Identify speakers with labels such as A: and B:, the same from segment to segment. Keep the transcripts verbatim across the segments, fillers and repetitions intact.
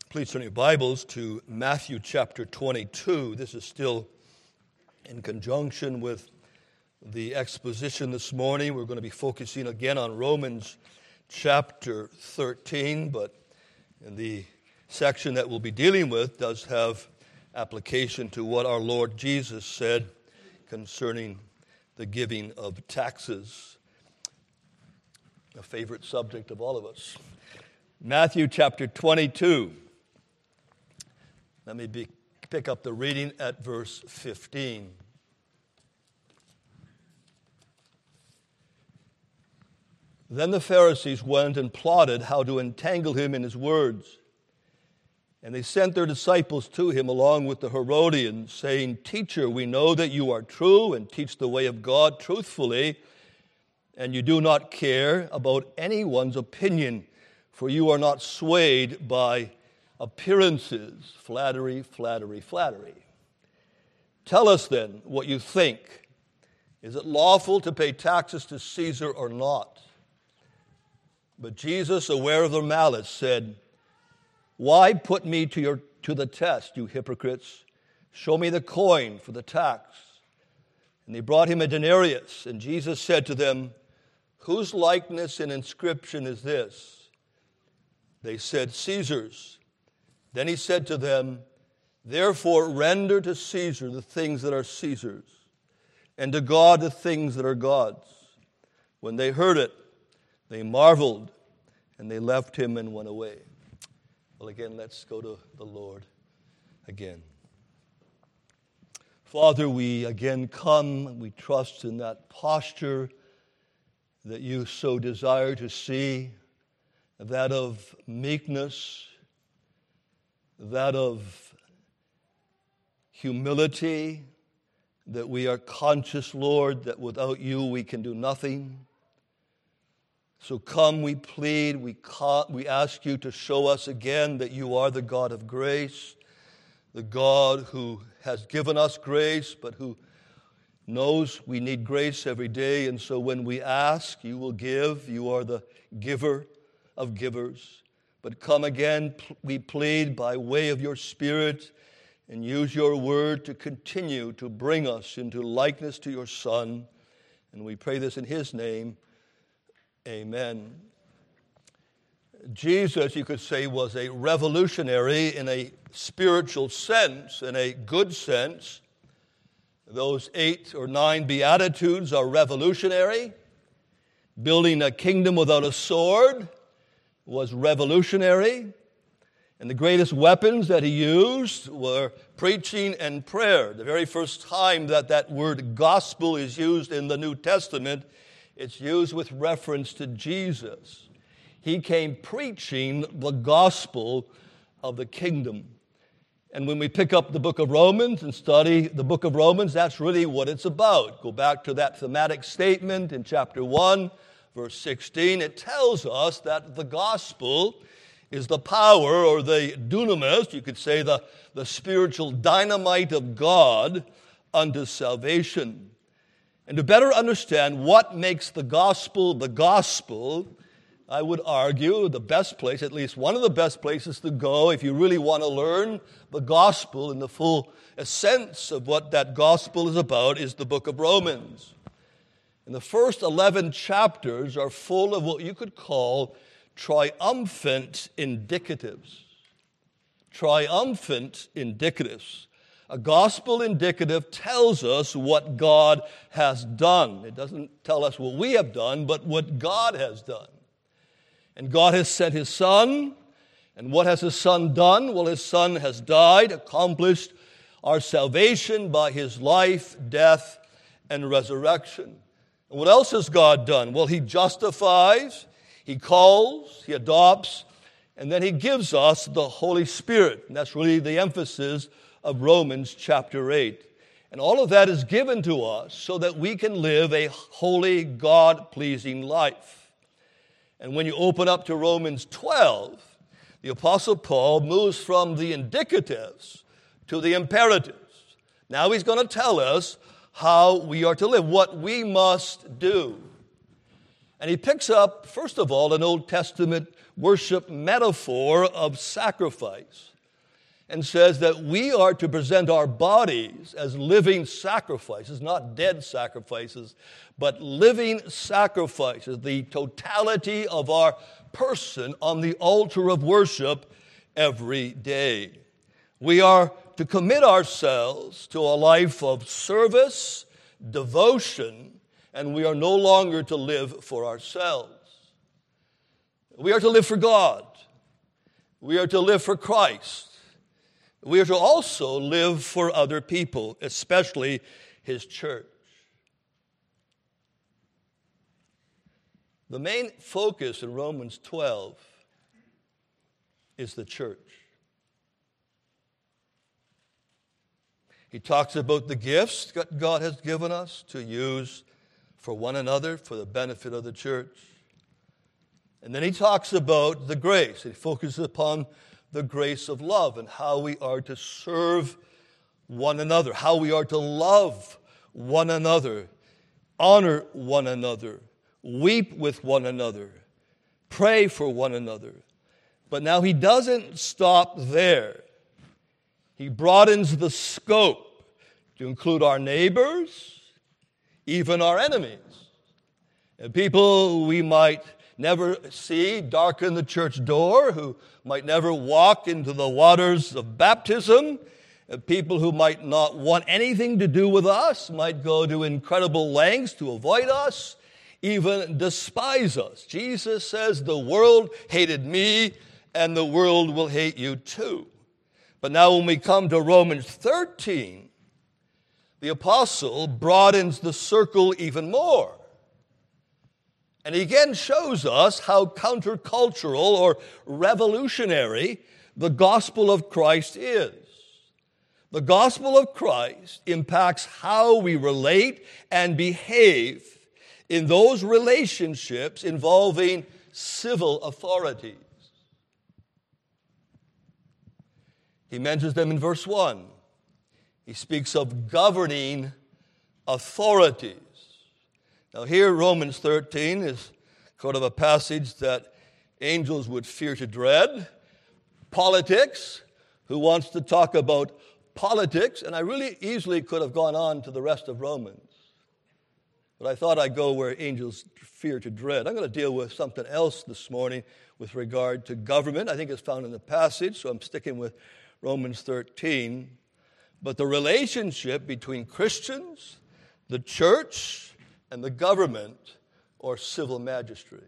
A: Please turn your Bibles to Matthew chapter twenty-two. This is still in conjunction with the exposition this morning. We're going to be focusing again on Romans chapter thirteen, but in the section that we'll be dealing with does have application to what our Lord Jesus said concerning the giving of taxes, a favorite subject of all of us. Matthew chapter twenty-two. Let me be, pick up the reading at verse fifteen. Then the Pharisees went and plotted how to entangle him in his words. And they sent their disciples to him along with the Herodians, saying, "Teacher, we know that you are true and teach the way of God truthfully, and you do not care about anyone's opinion, for you are not swayed by appearances." Flattery, flattery, flattery. "Tell us then what you think. Is it lawful to pay taxes to Caesar or not?" But Jesus, aware of their malice, said, "Why put me to your to the test, you hypocrites? Show me the coin for the tax." And they brought him a denarius, and Jesus said to them, "Whose likeness and inscription is this?" They said, "Caesar's." Then he said to them, "Therefore render to Caesar the things that are Caesar's, and to God the things that are God's." When they heard it, they marveled, and they left him and went away. Well, again, let's go to the Lord again. Father, we again come, and we trust in that posture that you so desire to see, that of meekness, that of humility, that we are conscious, Lord, that without you we can do nothing. So come, we plead, we ca- we ask you to show us again that you are the God of grace, the God who has given us grace, but who knows we need grace every day. And so when we ask, you will give. You are the giver of givers. But come again, we plead, by way of your Spirit, and use your word to continue to bring us into likeness to your Son. And we pray this in his name. Amen. Jesus, you could say, was a revolutionary in a spiritual sense, in a good sense. Those eight or nine Beatitudes are revolutionary. Building a kingdom without a sword was revolutionary. And the greatest weapons that he used were preaching and prayer. The very first time that that word gospel is used in the New Testament, it's used with reference to Jesus. He came preaching the gospel of the kingdom. And when we pick up the book of Romans and study the book of Romans, that's really what it's about. Go back to that thematic statement in chapter one, verse sixteen. It tells us that the gospel is the power, or the dunamis, you could say the, the spiritual dynamite of God unto salvation. And to better understand what makes the gospel the gospel, I would argue the best place, at least one of the best places to go if you really want to learn the gospel in the full essence of what that gospel is about, is the book of Romans. And the first eleven chapters are full of what you could call triumphant indicatives. Triumphant indicatives. A gospel indicative tells us what God has done. It doesn't tell us what we have done, but what God has done. And God has sent his Son. And what has his Son done? Well, his Son has died, accomplished our salvation by his life, death, and resurrection. And what else has God done? Well, he justifies, he calls, he adopts, and then he gives us the Holy Spirit. And that's really the emphasis of Romans chapter eight. And all of that is given to us so that we can live a holy, God-pleasing life. And when you open up to Romans twelve, the Apostle Paul moves from the indicatives to the imperatives. Now he's going to tell us how we are to live, what we must do. And he picks up, first of all, an Old Testament worship metaphor of sacrifice and says that we are to present our bodies as living sacrifices, not dead sacrifices, but living sacrifices, the totality of our person on the altar of worship every day. We are to commit ourselves to a life of service, devotion, and we are no longer to live for ourselves. We are to live for God. We are to live for Christ. We are to also live for other people, especially His church. The main focus in Romans twelve is the church. He talks about the gifts that God has given us to use for one another, for the benefit of the church. And then he talks about the grace. He focuses upon the grace of love and how we are to serve one another, how we are to love one another, honor one another, weep with one another, pray for one another. But now he doesn't stop there. He broadens the scope to include our neighbors, even our enemies, and people we might never see darken the church door, who might never walk into the waters of baptism, people who might not want anything to do with us, might go to incredible lengths to avoid us, even despise us. Jesus says, the world hated me, and the world will hate you too. But now when we come to Romans thirteen, the apostle broadens the circle even more. And he again shows us how countercultural or revolutionary the gospel of Christ is. The gospel of Christ impacts how we relate and behave in those relationships involving civil authorities. He mentions them in verse one. He speaks of governing authorities. Now here, Romans thirteen is sort of a passage that angels would fear to dread. Politics, who wants to talk about politics? And I really easily could have gone on to the rest of Romans. But I thought I'd go where angels fear to dread. I'm going to deal with something else this morning with regard to government. I think it's found in the passage, so I'm sticking with Romans thirteen. But the relationship between Christians, the church, and the government or civil magistrates.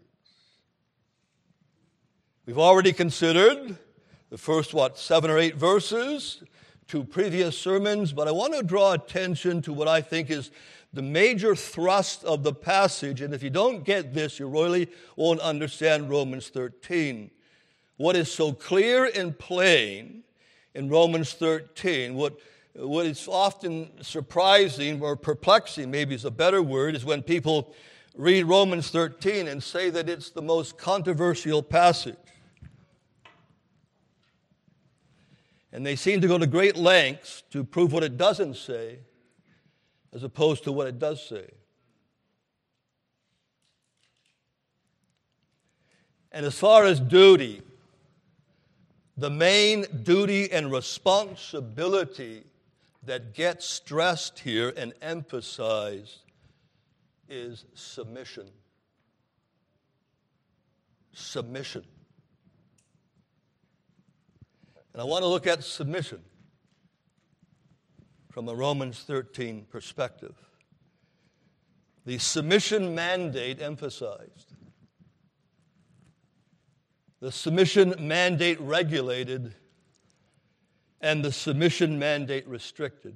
A: We've already considered the first, what, seven or eight verses, two previous sermons, but I want to draw attention to what I think is the major thrust of the passage, and if you don't get this, you really won't understand Romans thirteen. What is so clear and plain in Romans thirteen, what What is often surprising or perplexing, maybe is a better word, is when people read Romans thirteen and say that it's the most controversial passage. And they seem to go to great lengths to prove what it doesn't say, as opposed to what it does say. And as far as duty, the main duty and responsibility that gets stressed here and emphasized is submission. Submission. And I want to look at submission from a Romans thirteen perspective. The submission mandate emphasized. The submission mandate regulated, and the submission mandate restricted.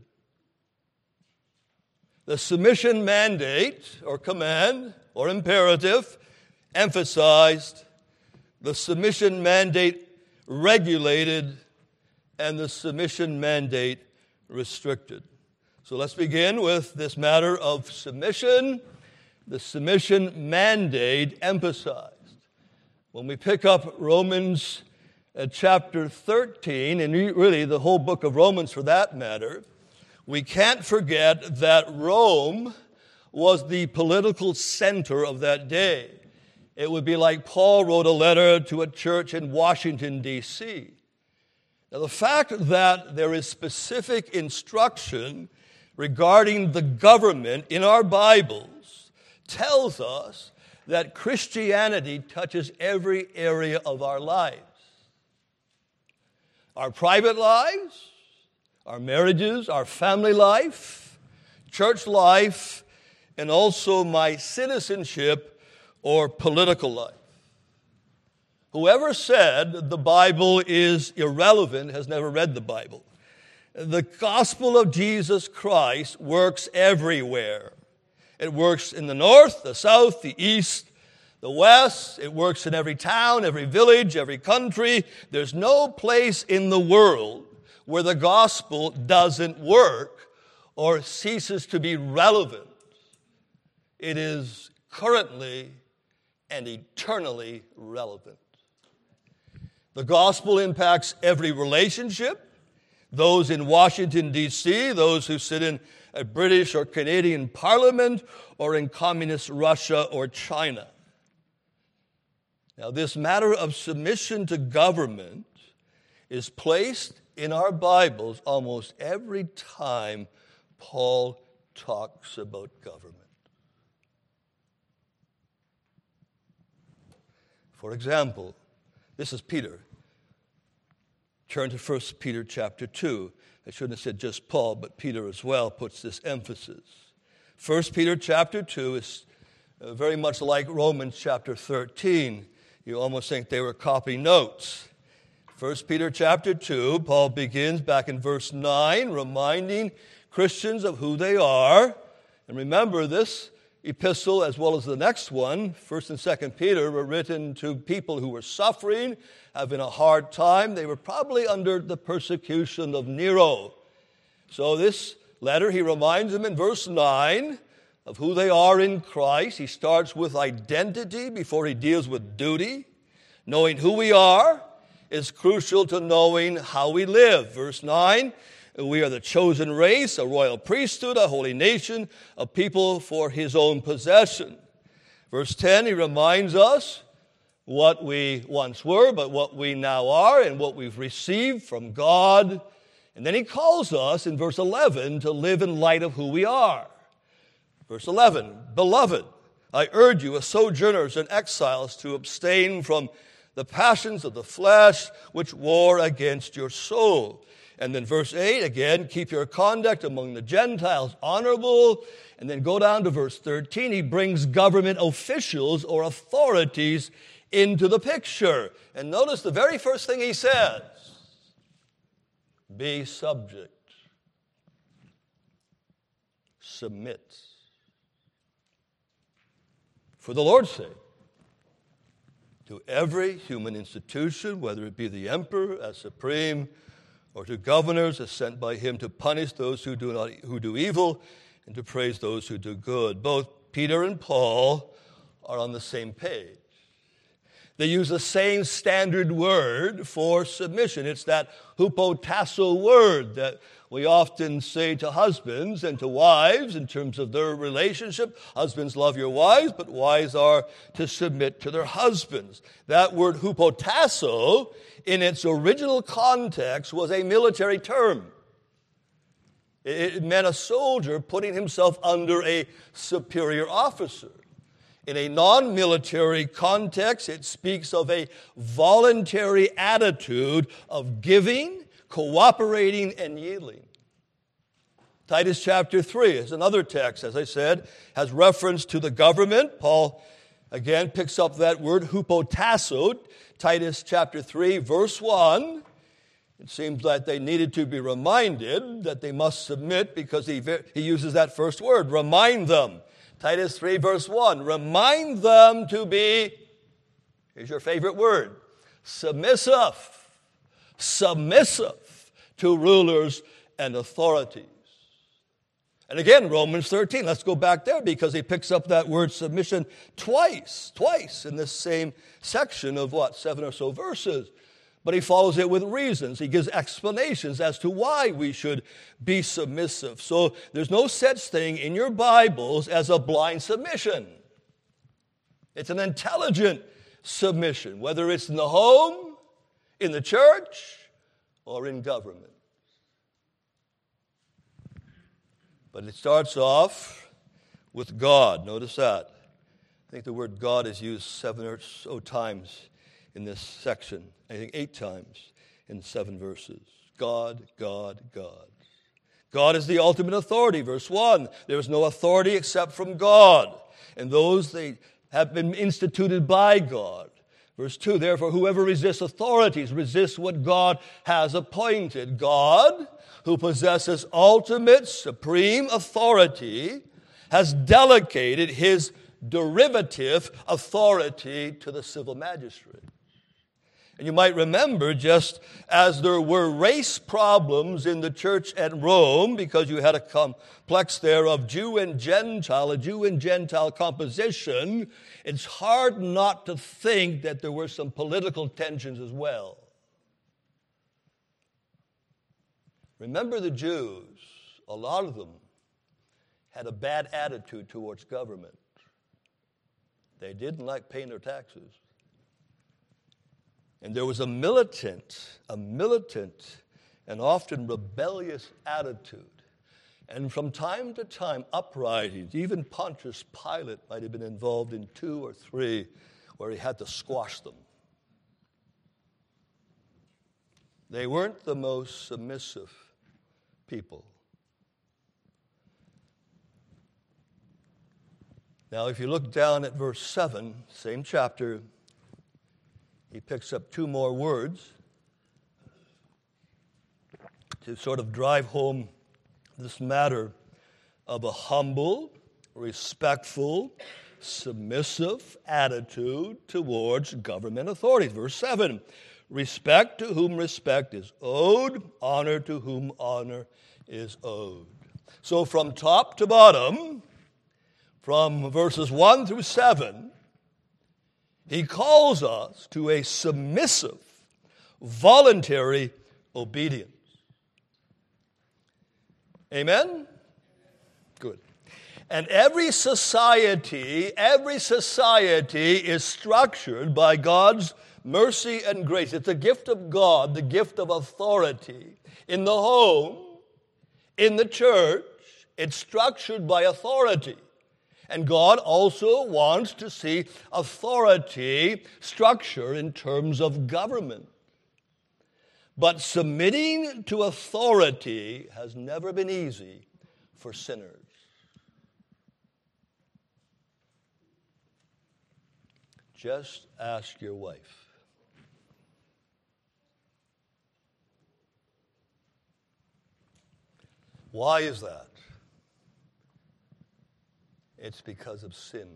A: The submission mandate, or command, or imperative, emphasized. The submission mandate regulated, and the submission mandate restricted. So let's begin with this matter of submission. The submission mandate emphasized. When we pick up Romans uh, chapter thirteen, and really the whole book of Romans for that matter, we can't forget that Rome was the political center of that day. It would be like Paul wrote a letter to a church in Washington, D C Now, the fact that there is specific instruction regarding the government in our Bibles tells us that Christianity touches every area of our lives. Our private lives, our marriages, our family life, church life, and also my citizenship or political life. Whoever said the Bible is irrelevant has never read the Bible. The gospel of Jesus Christ works everywhere. It works in the north, the south, the east, the west. It works in every town, every village, every country. There's no place in the world where the gospel doesn't work or ceases to be relevant. It is currently and eternally relevant. The gospel impacts every relationship. Those in Washington, D C, those who sit in a British or Canadian parliament, or in communist Russia or China. Now, this matter of submission to government is placed in our Bibles almost every time Paul talks about government. For example, this is Peter. Turn to First Peter chapter two. I shouldn't have said just Paul, but Peter as well puts this emphasis. First Peter chapter two is very much like Romans chapter thirteen. You almost think they were copy notes. First Peter chapter two, Paul begins back in verse nine, reminding Christians of who they are. And remember, this epistle, as well as the next one, First and Second Peter, were written to people who were suffering, having a hard time. They were probably under the persecution of Nero. So this letter, he reminds them in verse nine of who they are in Christ. He starts with identity before he deals with duty. Knowing who we are is crucial to knowing how we live. Verse nine, we are the chosen race, a royal priesthood, a holy nation, a people for his own possession. Verse ten, he reminds us what we once were, but what we now are, and what we've received from God. And then he calls us in verse eleven to live in light of who we are. Verse eleven, beloved, I urge you as sojourners and exiles to abstain from the passions of the flesh which war against your soul. And then verse eight, again, keep your conduct among the Gentiles honorable. And then go down to verse thirteen. He brings government officials or authorities into the picture. And notice the very first thing he says, be subject. Submit. For the Lord's sake, to every human institution, whether it be the emperor as supreme, or to governors as sent by him to punish those who do not who do evil and to praise those who do good. Both Peter and Paul are on the same page. They use the same standard word for submission. It's that hupotasso word that we often say to husbands and to wives in terms of their relationship. Husbands, love your wives, but wives are to submit to their husbands. That word hupotasso, in its original context, was a military term. It meant a soldier putting himself under a superior officer. In a non-military context, it speaks of a voluntary attitude of giving, cooperating, and yielding. Titus chapter three is another text, as I said, has reference to the government. Paul, again, picks up that word, hupotasso. Titus chapter three, verse one. It seems that they needed to be reminded that they must submit because he, he uses that first word, remind them. Titus three, verse one, remind them to be, here's your favorite word, submissive, submissive to rulers and authorities. And again, Romans thirteen, let's go back there because he picks up that word submission twice, twice in this same section of what, seven or so verses. But he follows it with reasons. He gives explanations as to why we should be submissive. So there's no such thing in your Bibles as a blind submission. It's an intelligent submission, whether it's in the home, in the church, or in government. But it starts off with God. Notice that. I think the word God is used seven or so times in this section. I think eight times in seven verses. God, God, God. God is the ultimate authority. Verse one, there is no authority except from God, and those they have been instituted by God. Verse two, therefore whoever resists authorities resists what God has appointed. God, who possesses ultimate supreme authority, has delegated his derivative authority to the civil magistrate. And you might remember, just as there were race problems in the church at Rome, because you had a complex there of Jew and Gentile, a Jew and Gentile composition, it's hard not to think that there were some political tensions as well. Remember the Jews, a lot of them had a bad attitude towards government. They didn't like paying their taxes. And there was a militant, a militant and often rebellious attitude. And from time to time, uprisings, even Pontius Pilate might have been involved in two or three where he had to squash them. They weren't the most submissive people. Now, if you look down at verse seven, same chapter, he picks up two more words to sort of drive home this matter of a humble, respectful, submissive attitude towards government authorities. Verse seven, respect to whom respect is owed, honor to whom honor is owed. So from top to bottom, from verses one through seven, he calls us to a submissive, voluntary obedience. Amen? Good. And every society, every society is structured by God's mercy and grace. It's a gift of God, the gift of authority. In the home, in the church, it's structured by authority. And God also wants to see authority structure in terms of government. But submitting to authority has never been easy for sinners. Just ask your wife. Why is that? It's because of sin.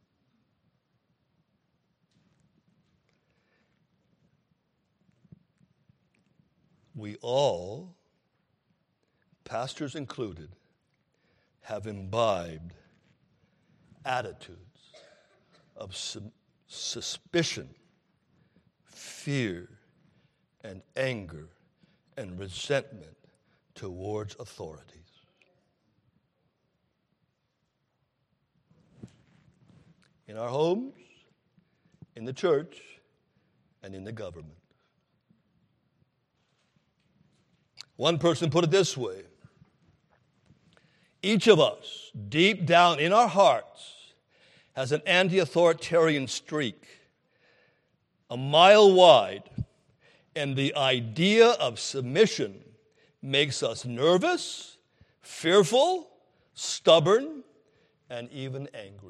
A: We all, pastors included, have imbibed attitudes of su- suspicion, fear, and anger, and resentment towards authorities. In our homes, in the church, and in the government. One person put it this way: each of us, deep down in our hearts, has an anti-authoritarian streak, a mile wide, and the idea of submission makes us nervous, fearful, stubborn, and even angry.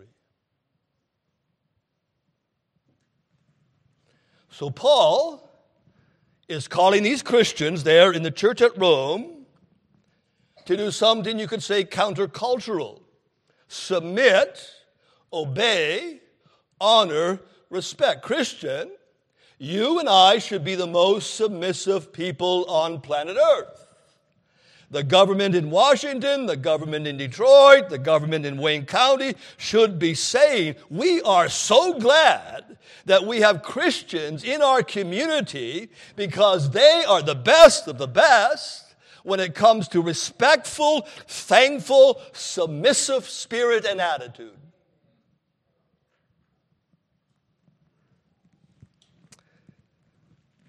A: So Paul is calling these Christians there in the church at Rome to do something you could say countercultural. Submit, obey, honor, respect. Christian, you and I should be the most submissive people on planet Earth. The government in Washington, the government in Detroit, the government in Wayne County should be saying, we are so glad that we have Christians in our community because they are the best of the best when it comes to respectful, thankful, submissive spirit and attitude.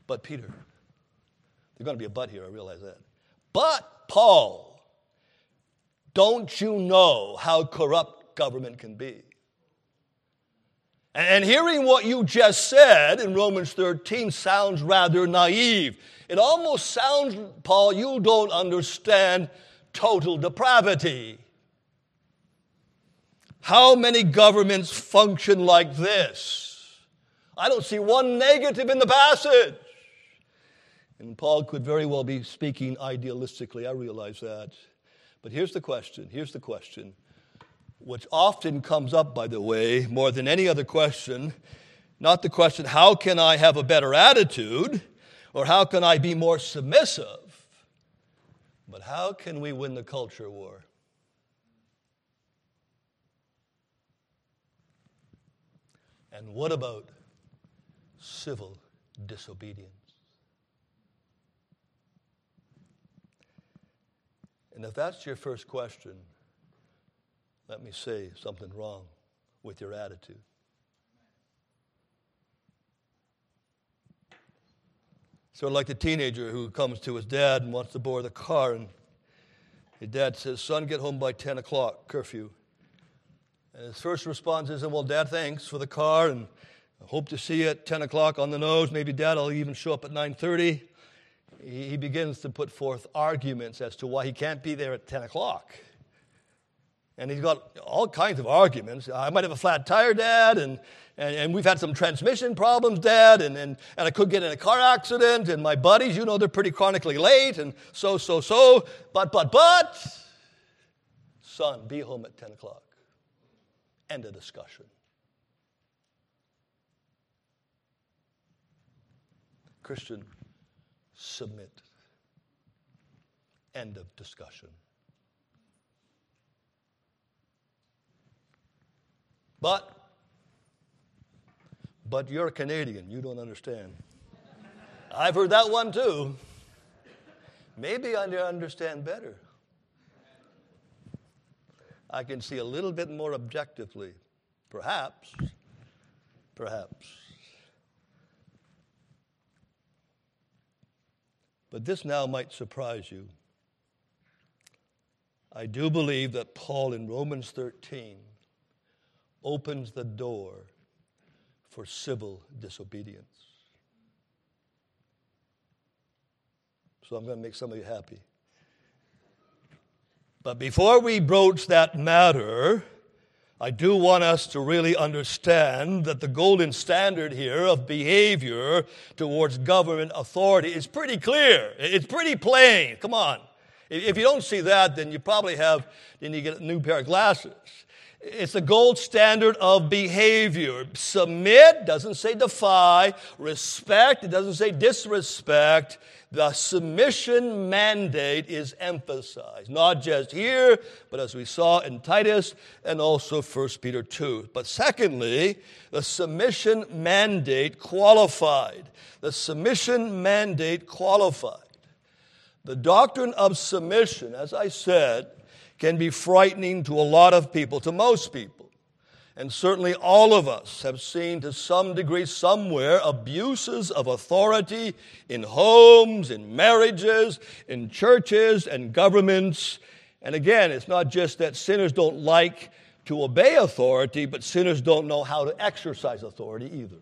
A: But Peter. There's going to be a but here, I realize that. But Paul, don't you know how corrupt government can be? And hearing what you just said in Romans thirteen sounds rather naive. It almost sounds, Paul, you don't understand total depravity. How many governments function like this? I don't see one negative in the passage. And Paul could very well be speaking idealistically, I realize that. But here's the question, here's the question, which often comes up, by the way, more than any other question, not the question, how can I have a better attitude, or how can I be more submissive, but how can we win the culture war? And what about civil disobedience? And if that's your first question, let me say something wrong with your attitude. Sort of like the teenager who comes to his dad and wants to borrow the car, and his dad says, son, get home by ten o'clock, curfew. And his first response isn't, well, Dad, thanks for the car, and I hope to see you at ten o'clock on the nose. Maybe, Dad, I'll even show up at nine thirty. He begins to put forth arguments as to why he can't be there at ten o'clock. And he's got all kinds of arguments. I might have a flat tire, Dad, and, and, and we've had some transmission problems, Dad, and, and, and I could get in a car accident, and my buddies, you know, they're pretty chronically late, and so, so, so. But, but, but, son, be home at ten o'clock. End of discussion. Christian, submit. End of discussion. But, but you're a Canadian. You don't understand. I've heard that one too. Maybe I understand better. I can see a little bit more objectively. Perhaps. Perhaps. But this now might surprise you. I do believe that Paul in Romans thirteen opens the door for civil disobedience. So I'm going to make some of you happy. But before we broach that matter, I do want us to really understand that the golden standard here of behavior towards government authority is pretty clear. It's pretty plain. Come on. If you don't see that, then you probably have, then you get a new pair of glasses. It's the gold standard of behavior. Submit doesn't say defy. Respect, it doesn't say disrespect. The submission mandate is emphasized, not just here, but as we saw in Titus and also First Peter two. But secondly, the submission mandate qualified. The submission mandate qualified. The doctrine of submission, as I said, can be frightening to a lot of people, to most people. And certainly all of us have seen to some degree somewhere abuses of authority in homes, in marriages, in churches and governments. And again, it's not just that sinners don't like to obey authority, but sinners don't know how to exercise authority either.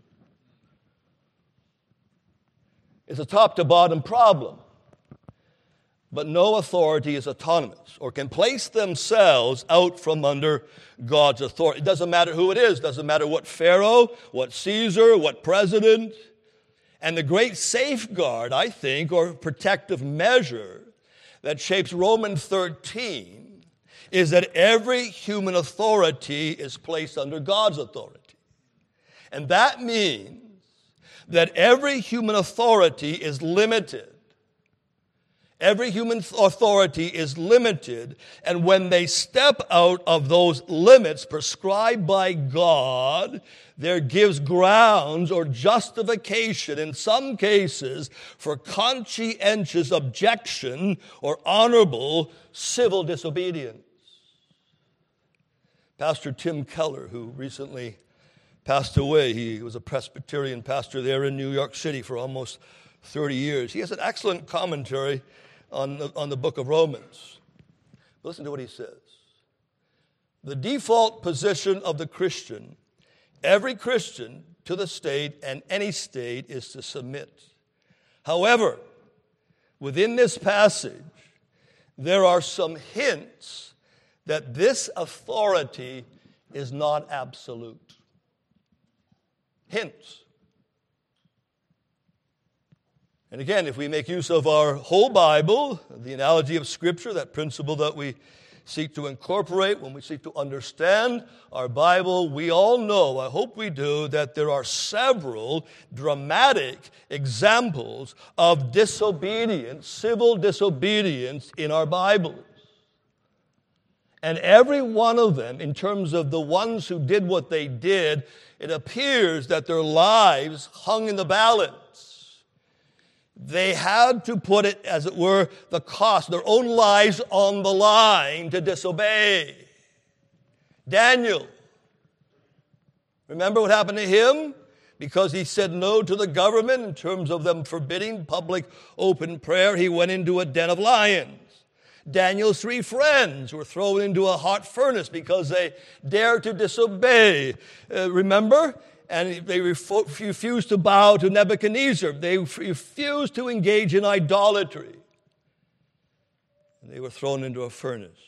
A: It's a top to bottom problem. But no authority is autonomous or can place themselves out from under God's authority. It doesn't matter who it is. It doesn't matter what Pharaoh, what Caesar, what president. And the great safeguard, I think, or protective measure that shapes Romans thirteen is that every human authority is placed under God's authority. And that means that every human authority is limited. Every human authority is limited, and when they step out of those limits prescribed by God, there gives grounds or justification in some cases for conscientious objection or honorable civil disobedience. Pastor Tim Keller, who recently passed away, he was a Presbyterian pastor there in New York City for almost thirty years. He has an excellent commentary on the, on the book of Romans. Listen to what he says. The default position of the Christian, every Christian to the state and any state, is to submit. However, within this passage, there are some hints that this authority is not absolute. Hints. And again, if we make use of our whole Bible, the analogy of Scripture, that principle that we seek to incorporate when we seek to understand our Bible, we all know, I hope we do, that there are several dramatic examples of disobedience, civil disobedience in our Bibles. And every one of them, in terms of the ones who did what they did, it appears that their lives hung in the balance. They had to put it, as it were, the cost, their own lives on the line to disobey. Daniel, remember what happened to him? Because he said no to the government in terms of them forbidding public open prayer, he went into a den of lions. Daniel's three friends were thrown into a hot furnace because they dared to disobey. Uh, remember? And they refused to bow to Nebuchadnezzar. They refused to engage in idolatry. And they were thrown into a furnace.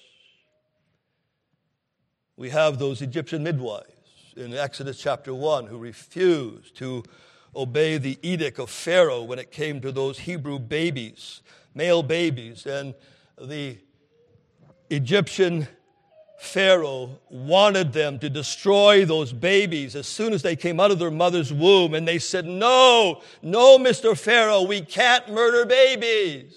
A: We have those Egyptian midwives in Exodus chapter one who refused to obey the edict of Pharaoh when it came to those Hebrew babies, male babies. And the Egyptian Pharaoh wanted them to destroy those babies as soon as they came out of their mother's womb. And they said, no, no, Mister Pharaoh, we can't murder babies.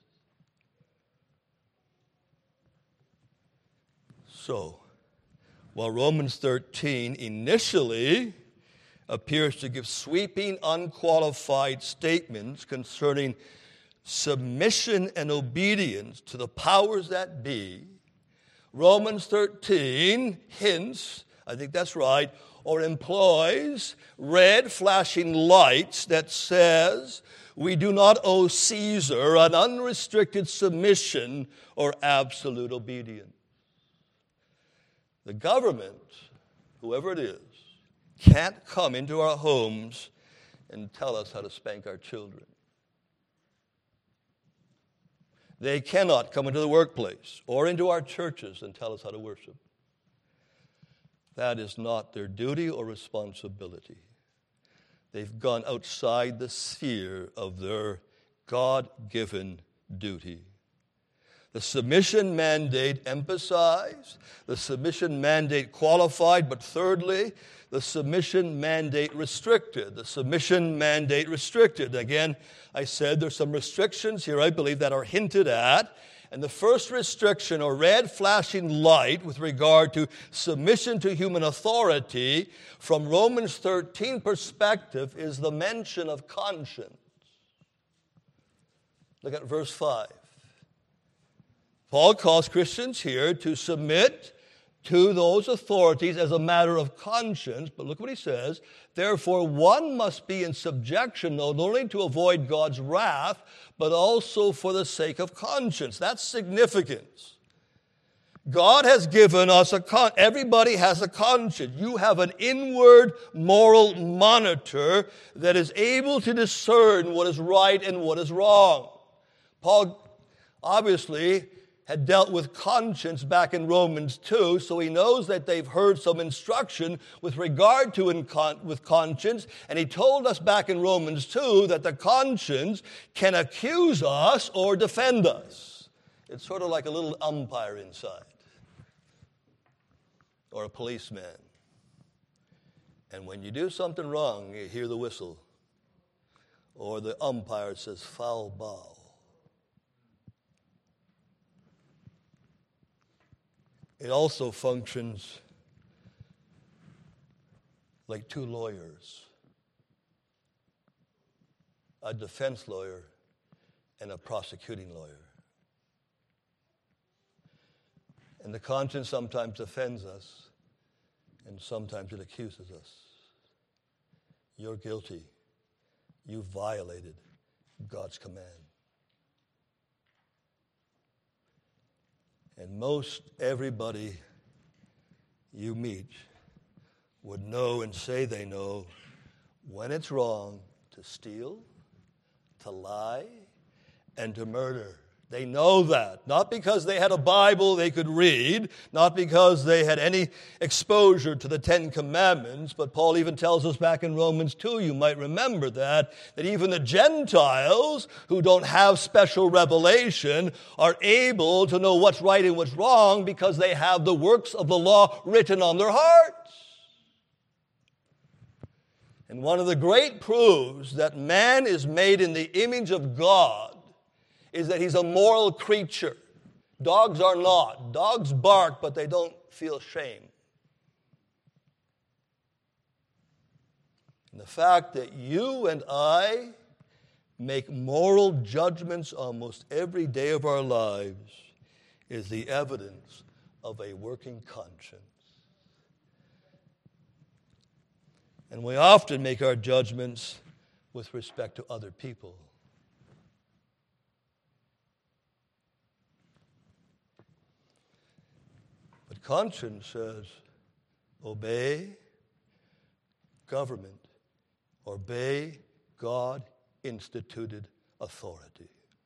A: So, while Romans thirteen initially appears to give sweeping, unqualified statements concerning submission and obedience to the powers that be, Romans thirteen hints, I think that's right, or employs red flashing lights that says we do not owe Caesar an unrestricted submission or absolute obedience. The government, whoever it is, can't come into our homes and tell us how to spank our children. They cannot come into the workplace or into our churches and tell us how to worship. That is not their duty or responsibility. They've gone outside the sphere of their God-given duty. The submission mandate emphasized, the submission mandate qualified, but thirdly, the submission mandate restricted. The submission mandate restricted. Again, I said there's some restrictions here, I believe, that are hinted at. And the first restriction or red flashing light with regard to submission to human authority from Romans thirteen perspective is the mention of conscience. Look at verse five. Paul calls Christians here to submit to those authorities as a matter of conscience. But look what he says. Therefore, one must be in subjection not only to avoid God's wrath, but also for the sake of conscience. That's significance. God has given us a con- everybody has a conscience. You have an inward moral monitor that is able to discern what is right and what is wrong. Paul obviously had dealt with conscience back in Romans two, so he knows that they've heard some instruction with regard to in- with conscience, and he told us back in Romans two that the conscience can accuse us or defend us. It's sort of like a little umpire inside, or a policeman. And when you do something wrong, you hear the whistle, or the umpire says, foul ball. It also functions like two lawyers, a defense lawyer and a prosecuting lawyer. And the conscience sometimes defends us, and sometimes it accuses us. You're guilty. You violated God's command. And most everybody you meet would know and say they know when it's wrong to steal, to lie, and to murder. They know that, not because they had a Bible they could read, not because they had any exposure to the Ten Commandments, but Paul even tells us back in Romans two, you might remember that, that even the Gentiles who don't have special revelation are able to know what's right and what's wrong because they have the works of the law written on their hearts. And one of the great proofs that man is made in the image of God is that he's a moral creature. Dogs are not. Dogs bark, but they don't feel shame. And the fact that you and I make moral judgments almost every day of our lives is the evidence of a working conscience. And we often make our judgments with respect to other people. But conscience says, obey government, obey God-instituted authority.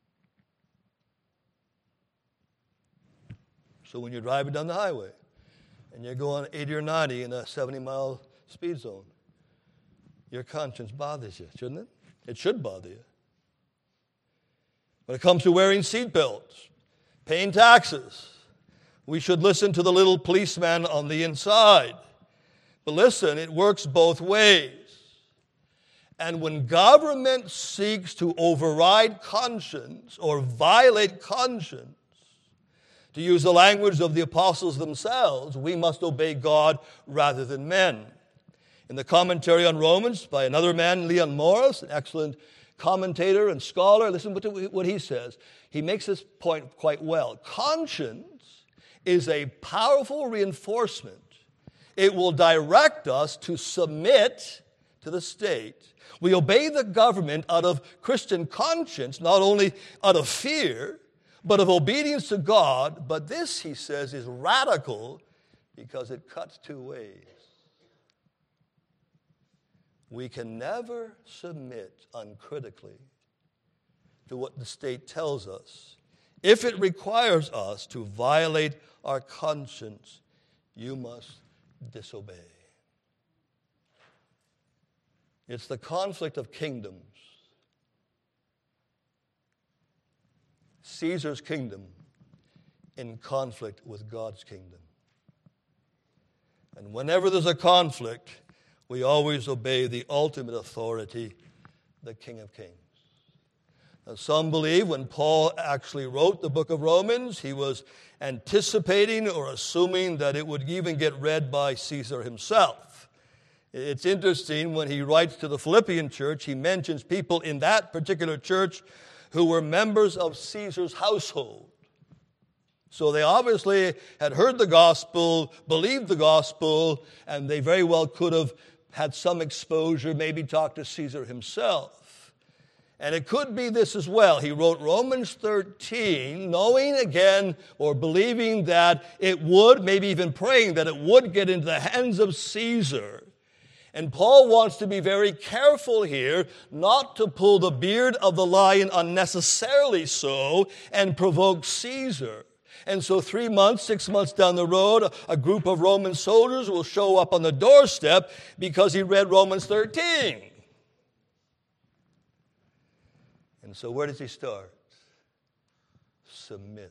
A: So when you're driving down the highway and you're going eighty or ninety in a seventy-mile speed zone, your conscience bothers you, shouldn't it? It should bother you. When it comes to wearing seatbelts, paying taxes, we should listen to the little policeman on the inside. But listen, it works both ways. And when government seeks to override conscience or violate conscience, to use the language of the apostles themselves, we must obey God rather than men. In the commentary on Romans by another man, Leon Morris, an excellent commentator and scholar, listen to what he says. He makes this point quite well. Conscience is a powerful reinforcement. It will direct us to submit to the state. We obey the government out of Christian conscience, not only out of fear, but of obedience to God. But this, he says, is radical because it cuts two ways. We can never submit uncritically to what the state tells us. If it requires us to violate our conscience, you must disobey. It's the conflict of kingdoms. Caesar's kingdom in conflict with God's kingdom. And whenever there's a conflict, we always obey the ultimate authority, the King of Kings. Now, some believe when Paul actually wrote the book of Romans, he was anticipating or assuming that it would even get read by Caesar himself. It's interesting, when he writes to the Philippian church, he mentions people in that particular church who were members of Caesar's household. So they obviously had heard the gospel, believed the gospel, and they very well could have had some exposure, maybe talked to Caesar himself. And it could be this as well. He wrote Romans thirteen, knowing again or believing that it would, maybe even praying that it would get into the hands of Caesar. And Paul wants to be very careful here not to pull the beard of the lion unnecessarily so and provoke Caesar. And so three months, six months down the road, a group of Roman soldiers will show up on the doorstep because he read Romans thirteen. And so where does he start? Submit.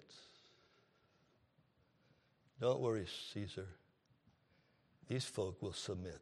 A: Don't worry, Caesar. These folk will submit.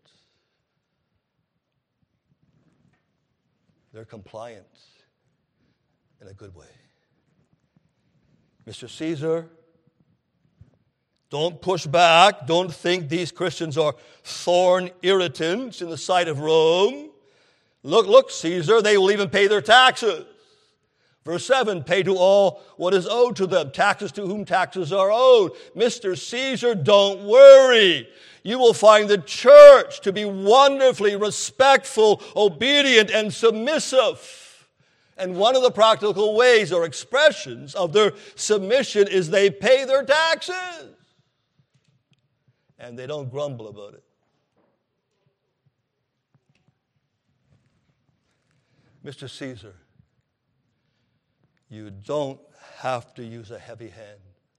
A: They're compliant in a good way. Mister Caesar, don't push back. Don't think these Christians are thorn irritants in the sight of Rome. Look, look, Caesar, they will even pay their taxes. Verse seven, pay to all what is owed to them. Taxes to whom taxes are owed. Mister Caesar, don't worry. You will find the church to be wonderfully respectful, obedient, and submissive. And one of the practical ways or expressions of their submission is they pay their taxes. And they don't grumble about it. Mister Caesar, you don't have to use a heavy hand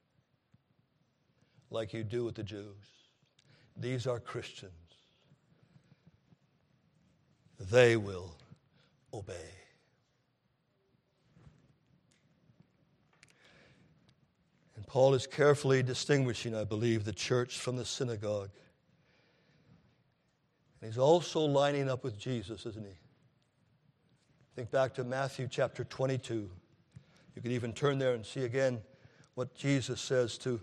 A: like you do with the Jews. These are Christians. They will obey. And Paul is carefully distinguishing, I believe, the church from the synagogue. And he's also lining up with Jesus, isn't he? Think back to Matthew chapter twenty-two. You can even turn there and see again what Jesus says to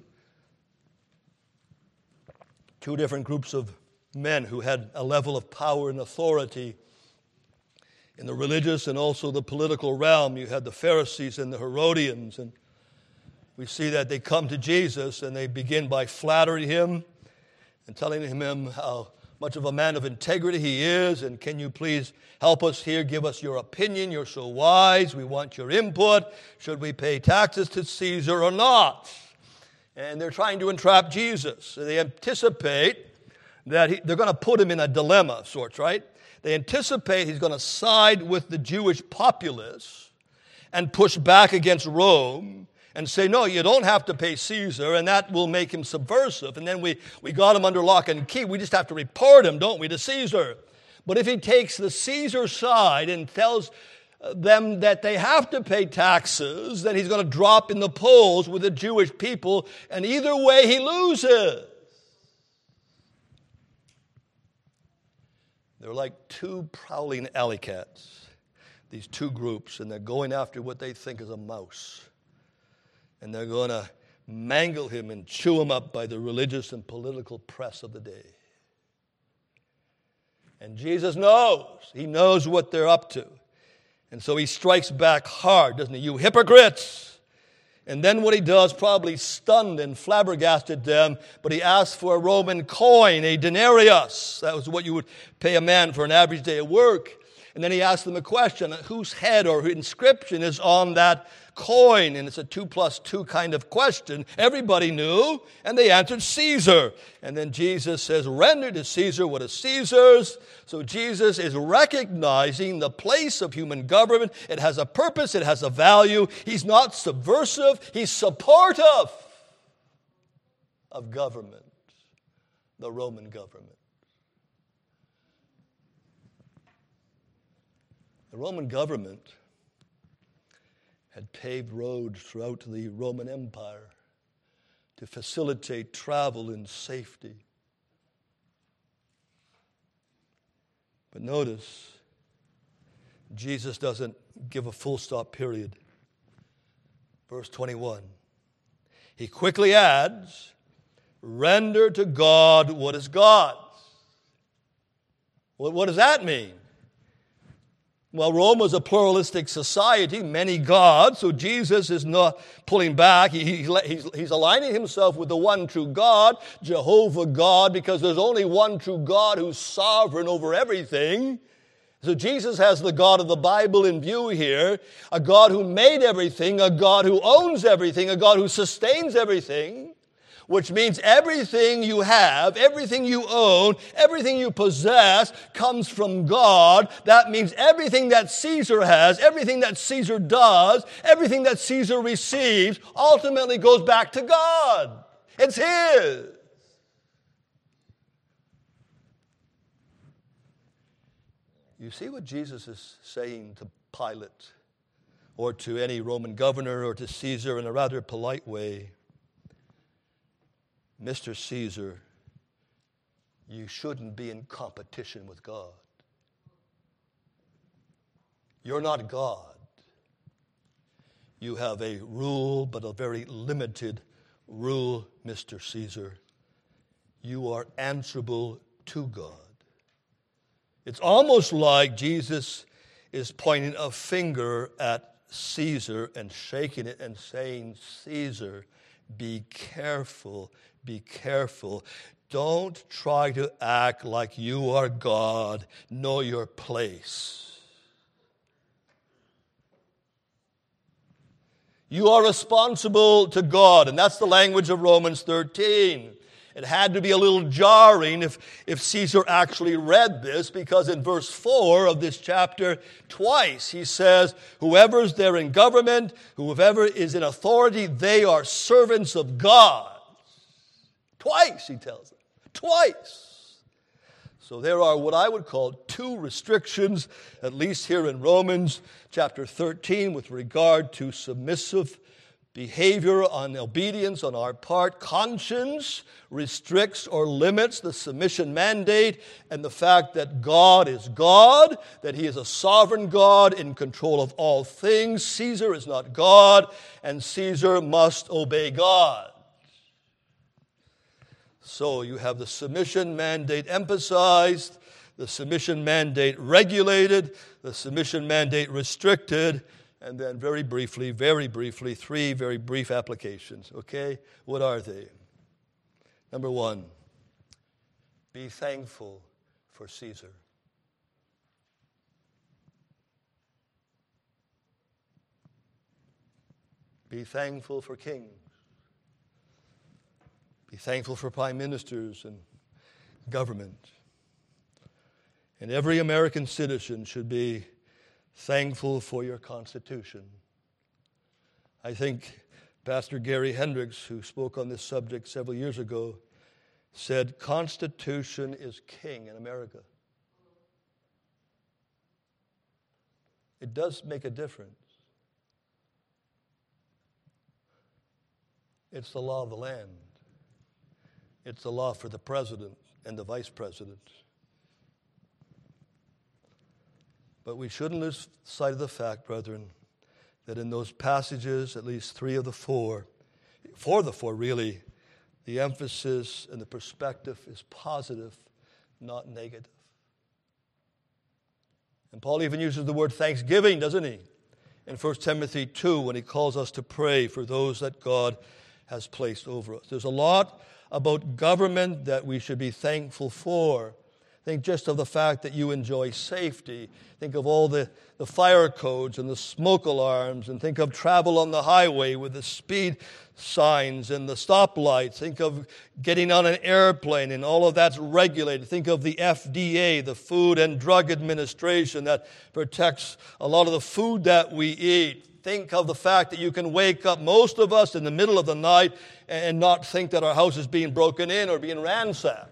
A: two different groups of men who had a level of power and authority in the religious and also the political realm. You had the Pharisees and the Herodians, and we see that they come to Jesus and they begin by flattering him and telling him how much of a man of integrity he is, and can you please help us here, give us your opinion, you're so wise, we want your input, should we pay taxes to Caesar or not? And they're trying to entrap Jesus. They anticipate that he, they're going to put him in a dilemma of sorts, right? They anticipate he's going to side with the Jewish populace and push back against Rome and say, no, you don't have to pay Caesar, and that will make him subversive. And then we, we got him under lock and key. We just have to report him, don't we, to Caesar. But if he takes the Caesar side and tells them that they have to pay taxes, then he's going to drop in the polls with the Jewish people, and either way he loses. They're like two prowling alley cats, these two groups, and they're going after what they think is a mouse. And they're going to mangle him and chew him up by the religious and political press of the day. And Jesus knows. He knows what they're up to. And so he strikes back hard, doesn't he? You hypocrites! And then what he does, probably stunned and flabbergasted them, but he asks for a Roman coin, a denarius. That was what you would pay a man for an average day of work. And then he asks them a question, whose head or inscription is on that coin? And it's a two plus two kind of question. Everybody knew, and they answered Caesar. And then Jesus says, render to Caesar what is Caesar's. So Jesus is recognizing the place of human government. It has a purpose, it has a value. He's not subversive, he's supportive of government, the Roman government. The Roman government had paved roads throughout the Roman Empire to facilitate travel and safety. But notice, Jesus doesn't give a full stop period. Verse twenty-one, he quickly adds, render to God what is God's. Well, what does that mean? Well, Rome was a pluralistic society, many gods, so Jesus is not pulling back. He, he, he's, he's aligning himself with the one true God, Jehovah God, because there's only one true God who's sovereign over everything. So Jesus has the God of the Bible in view here, a God who made everything, a God who owns everything, a God who sustains everything. Which means everything you have, everything you own, everything you possess comes from God. That means everything that Caesar has, everything that Caesar does, everything that Caesar receives ultimately goes back to God. It's his. You see what Jesus is saying to Pilate or to any Roman governor or to Caesar in a rather polite way. Mister Caesar, you shouldn't be in competition with God. You're not God. You have a rule, but a very limited rule, Mister Caesar. You are answerable to God. It's almost like Jesus is pointing a finger at Caesar and shaking it and saying, Caesar, be careful. Be careful. Don't try to act like you are God. Know your place. You are responsible to God. And that's the language of Romans thirteen. It had to be a little jarring if, if Caesar actually read this, because in verse four of this chapter, twice he says, whoever is there in government, whoever is in authority, they are servants of God. Twice, he tells them. Twice. So there are what I would call two restrictions, at least here in Romans chapter thirteen, with regard to submissive behavior on obedience on our part. Conscience restricts or limits the submission mandate, and the fact that God is God, that he is a sovereign God in control of all things. Caesar is not God, and Caesar must obey God. So you have the submission mandate emphasized, the submission mandate regulated, the submission mandate restricted, and then very briefly, very briefly, three very brief applications, okay? What are they? Number one, be thankful for Caesar. Be thankful for kings. Be thankful for prime ministers and government. And every American citizen should be thankful for your Constitution. I think Pastor Gary Hendricks, who spoke on this subject several years ago, said, Constitution is king in America. It does make a difference. It's the law of the land. It's the law for the president and the vice president. But we shouldn't lose sight of the fact, brethren, that in those passages, at least three of the four, four of the four really, the emphasis and the perspective is positive, not negative. And Paul even uses the word thanksgiving, doesn't he? In First Timothy two, when he calls us to pray for those that God has placed over us. There's a lot about government that we should be thankful for. Think just of the fact that you enjoy safety. Think of all the, the fire codes and the smoke alarms, and think of travel on the highway with the speed signs and the stoplights. Think of getting on an airplane, and all of that's regulated. Think of the F D A, the Food and Drug Administration, that protects a lot of the food that we eat. Think of the fact that you can wake up, most of us, in the middle of the night and not think that our house is being broken in or being ransacked.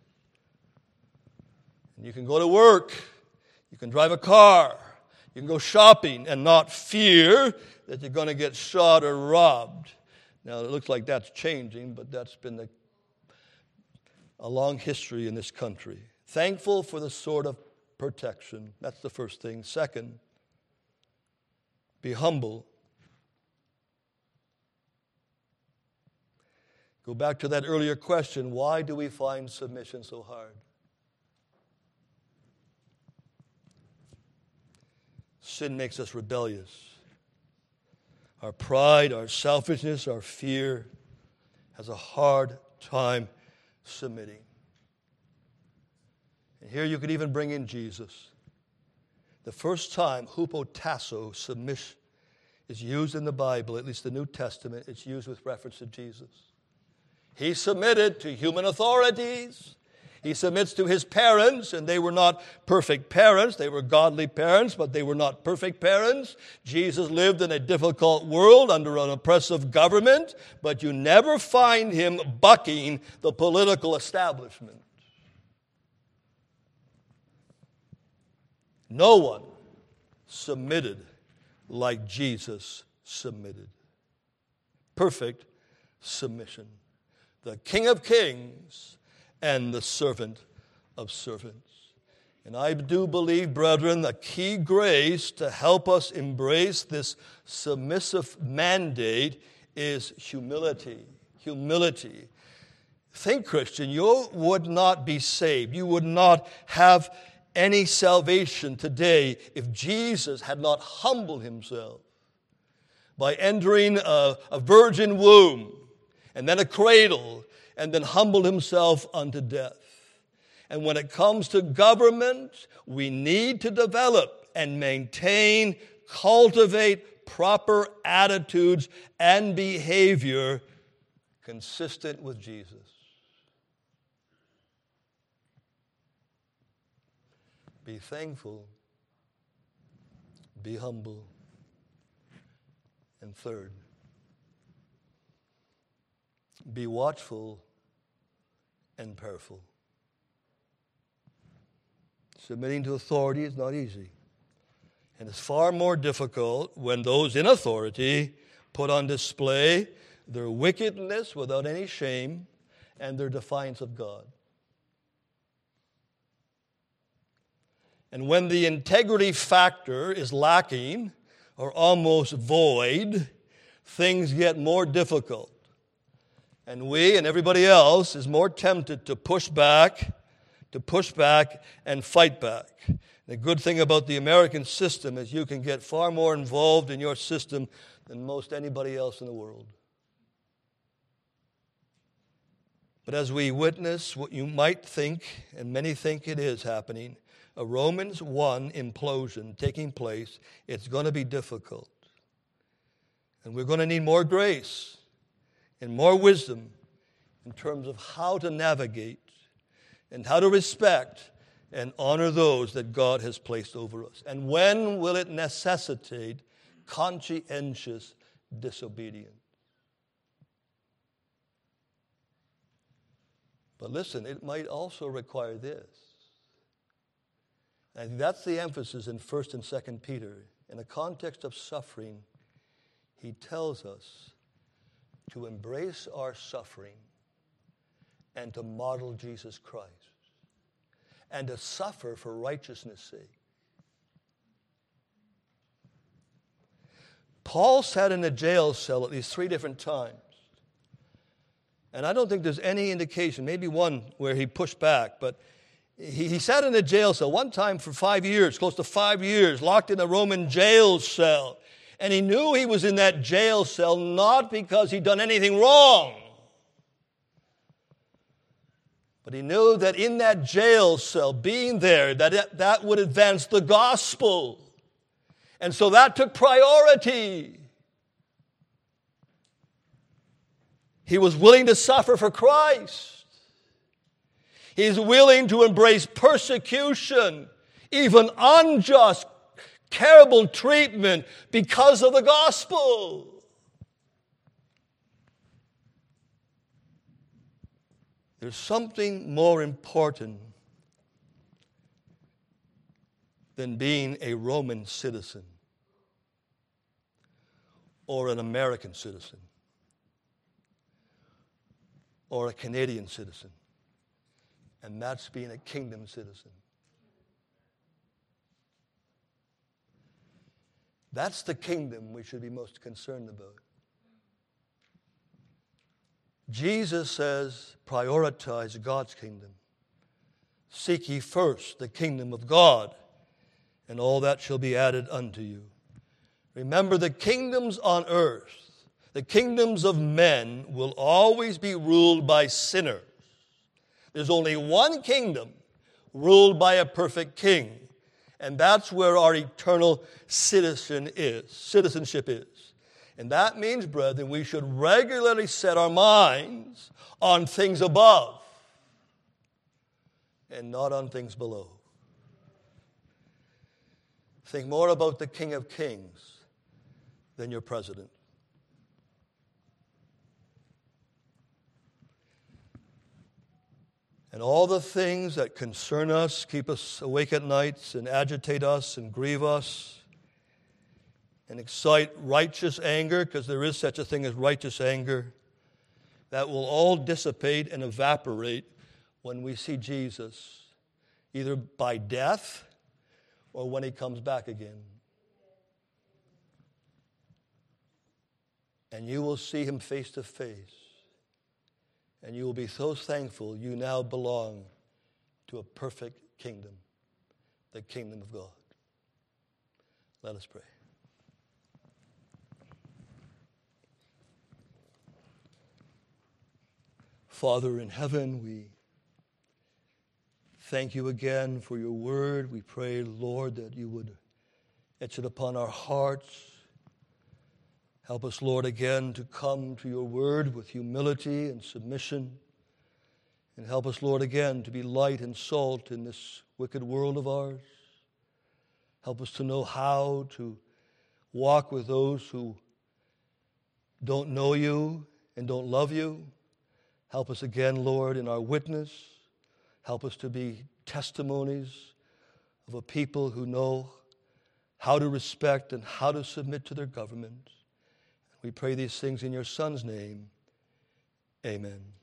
A: You can go to work, you can drive a car, you can go shopping and not fear that you're going to get shot or robbed. Now, it looks like that's changing, but that's been the, a long history in this country. Thankful for the sort of protection. That's the first thing. Second, be humble. Go back to that earlier question, why do we find submission so hard? Sin makes us rebellious. Our pride, our selfishness, our fear has a hard time submitting. And here you could even bring in Jesus. The first time hupotasso, submission, is used in the Bible, at least the New Testament, it's used with reference to Jesus. He submitted to human authorities. He submits to his parents, and they were not perfect parents. They were godly parents, but they were not perfect parents. Jesus lived in a difficult world under an oppressive government, but you never find him bucking the political establishment. No one submitted like Jesus submitted. Perfect submission. The King of Kings and the servant of servants. And I do believe, brethren, the key grace to help us embrace this submissive mandate is humility. Humility. Think, Christian, you would not be saved. You would not have any salvation today if Jesus had not humbled himself by entering a, a virgin womb and then a cradle, and then humbled himself unto death. And when it comes to government, we need to develop and maintain, cultivate proper attitudes and behavior consistent with Jesus. Be thankful, be humble, and third, be watchful and prayerful. Submitting to authority is not easy. And it's far more difficult when those in authority put on display their wickedness without any shame and their defiance of God. And when the integrity factor is lacking or almost void, things get more difficult. And we and everybody else is more tempted to push back, to push back and fight back. The good thing about the American system is you can get far more involved in your system than most anybody else in the world. But as we witness what you might think, and many think it is happening, a Romans one implosion taking place, it's going to be difficult. And we're going to need more grace and more wisdom in terms of how to navigate and how to respect and honor those that God has placed over us. And when will it necessitate conscientious disobedience? But listen, it might also require this. And that's the emphasis in First and Second Peter. In the context of suffering, he tells us to embrace our suffering and to model Jesus Christ and to suffer for righteousness' sake. Paul sat in a jail cell at least three different times. And I don't think there's any indication, maybe one where he pushed back, but he, he sat in a jail cell one time for five years, close to five years, locked in a Roman jail cell. And he knew he was in that jail cell not because he'd done anything wrong, but he knew that in that jail cell, being there, that it, that would advance the gospel. And so that took priority. He was willing to suffer for Christ. He's willing to embrace persecution, even unjust, terrible treatment because of the gospel. There's something more important than being a Roman citizen or an American citizen or a Canadian citizen, and that's being a kingdom citizen. That's the kingdom we should be most concerned about. Jesus says, prioritize God's kingdom. Seek ye first the kingdom of God, and all that shall be added unto you. Remember, the kingdoms on earth, the kingdoms of men, will always be ruled by sinners. There's only one kingdom ruled by a perfect king, and that's where our eternal citizen is, citizenship is. And that means, brethren, we should regularly set our minds on things above and not on things below. Think more about the King of Kings than your president. And all the things that concern us, keep us awake at nights and agitate us and grieve us and excite righteous anger, because there is such a thing as righteous anger, that will all dissipate and evaporate when we see Jesus, either by death or when he comes back again. And you will see him face to face. And you will be so thankful you now belong to a perfect kingdom, the kingdom of God. Let us pray. Father in heaven, we thank you again for your word. We pray, Lord, that you would etch it upon our hearts, Help us, Lord, again to come to your word with humility and submission. And help us, Lord, again to be light and salt in this wicked world of ours. Help us to know how to walk with those who don't know you and don't love you. Help us again, Lord, in our witness. Help us to be testimonies of a people who know how to respect and how to submit to their government. We pray these things in your Son's name. Amen.